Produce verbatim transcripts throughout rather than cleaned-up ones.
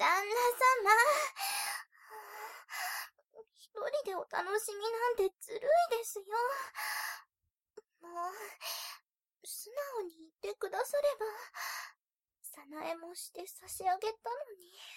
旦那様。一人でお楽しみなんてずるいですよ。もう、素直に言ってくだされば、早苗もして差し上げたの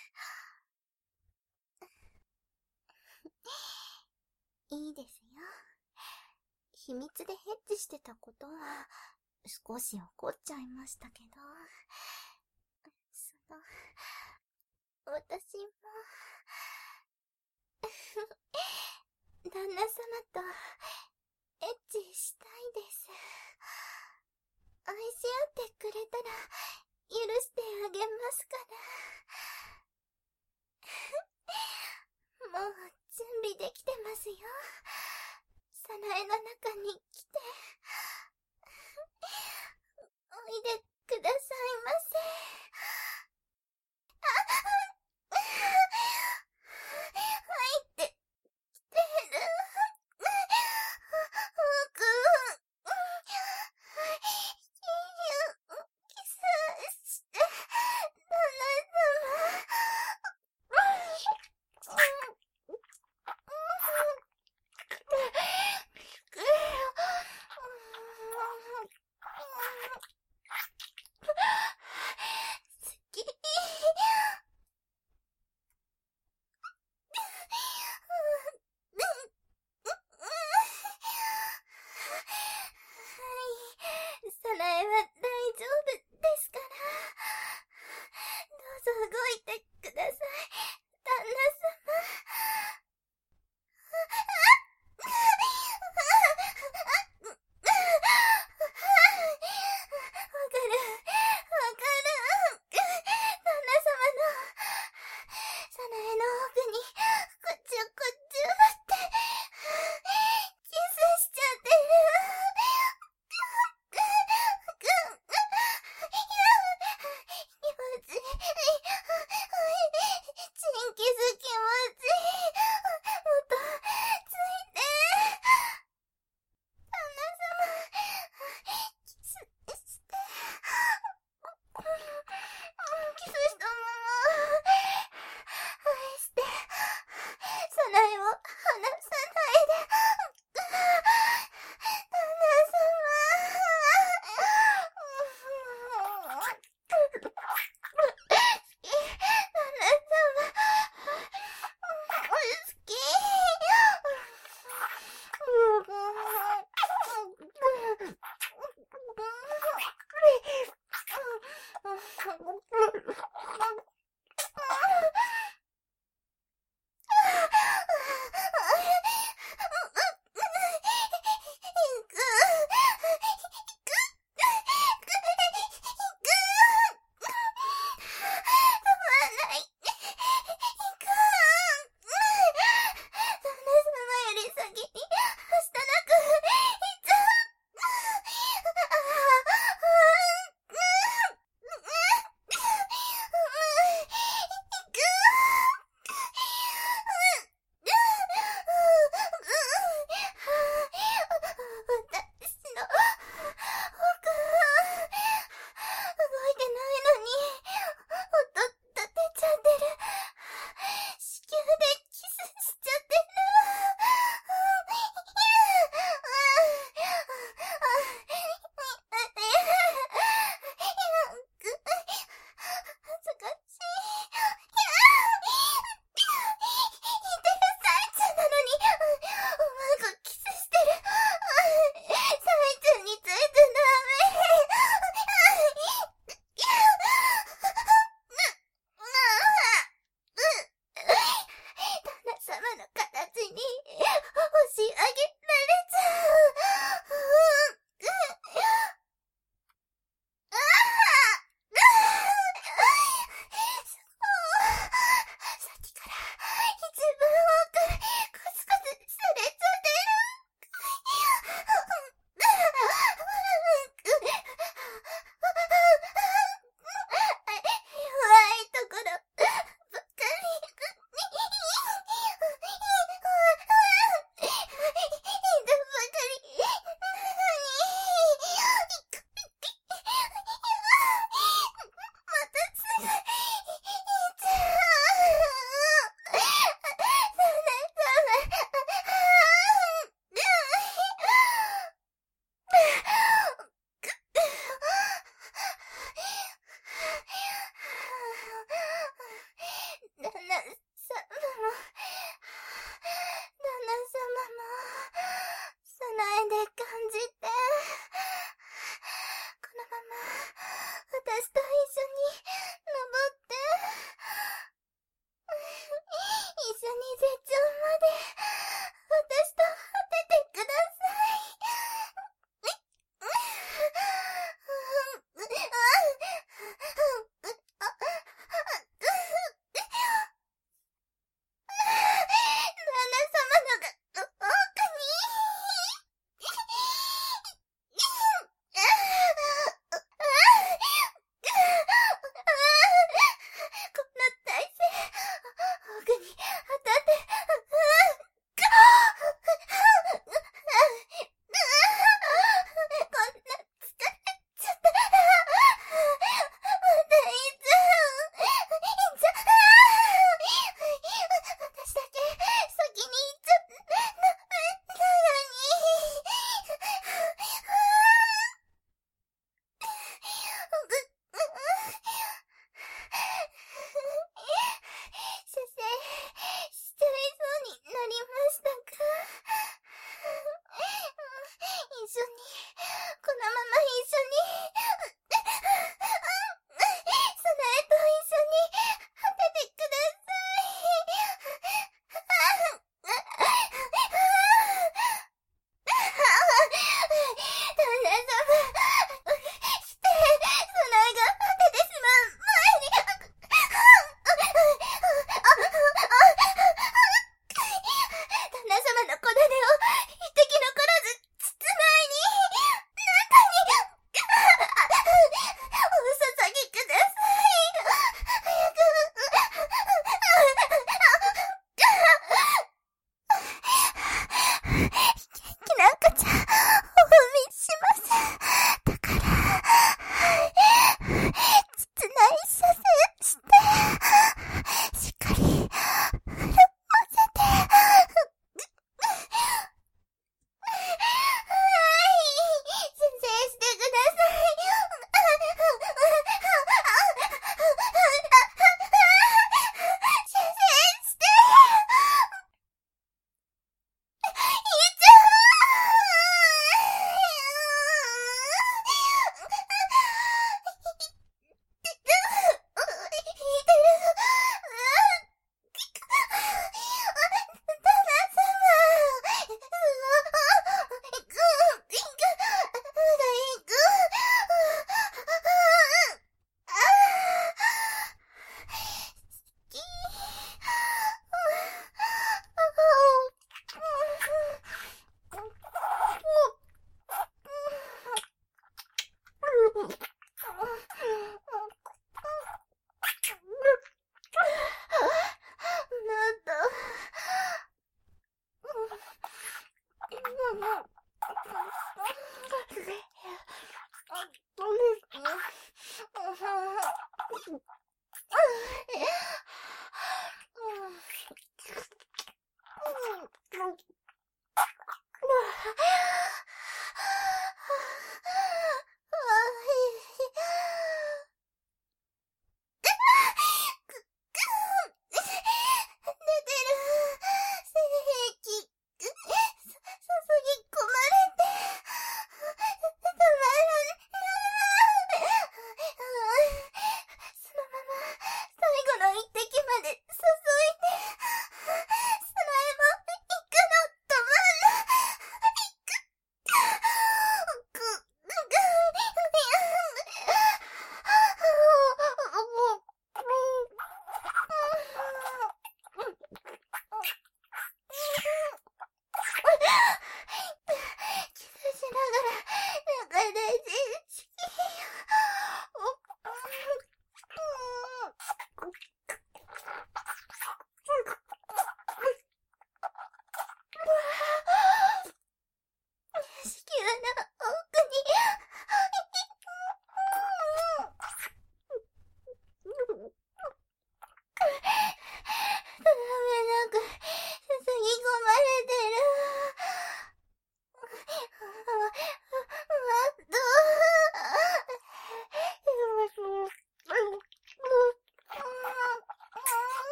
に。いいですよ。秘密でヘッジしてたことは、少し怒っちゃいましたけど、その、私も、旦那様と、エッチしたいです。愛し合ってくれたら、許してあげますから。もう、準備できてますよ。早苗の中に来て。おいでくださいませ。あ、入ってきてる。ふく、キスして、旦那様。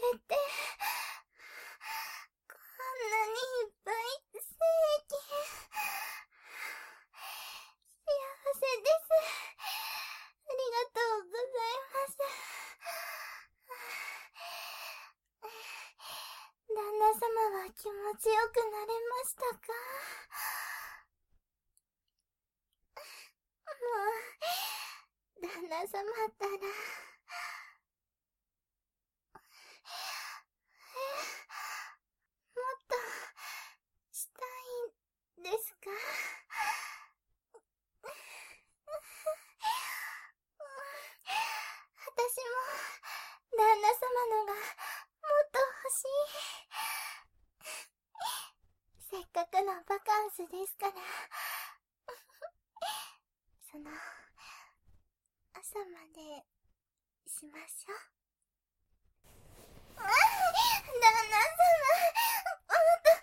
れて、こんなにいっぱい正義。幸せです。ありがとうございます。旦那様は気持ちよくなれましたか？もう、旦那様ったら。え、もっと、したいんですか？私も、旦那様のが、もっと欲しい。せっかくのバカンスですから。その、朝まで、しましょう。あ、旦那様、もっと、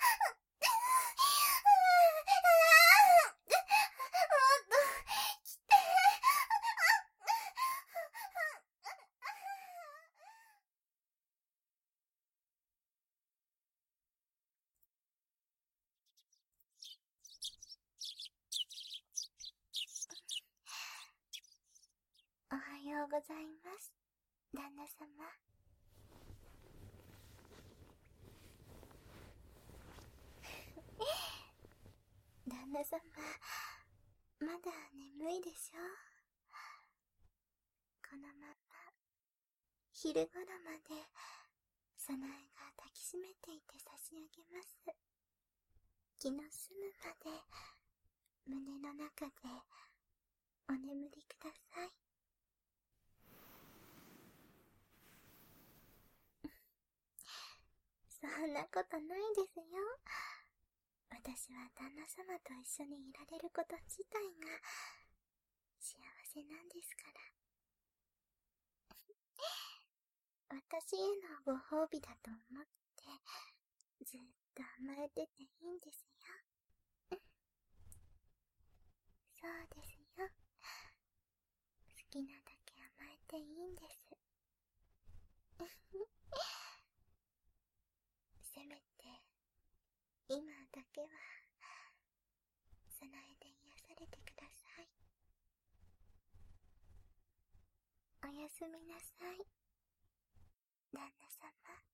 もっと、来て。おはようございます、旦那様。旦那様、まだ眠いでしょ？このまま、昼頃まで、早苗が抱きしめていて差し上げます。気の済むまで、胸の中で、お眠りください。そんなことないですよ。私は旦那様と一緒にいられること自体が幸せなんですから。私へのご褒美だと思ってずっと甘えてていいんですよ。そうですよ。好きなだけ甘えていいんです。せめて今だけは早苗で癒されてください。おやすみなさい、旦那様。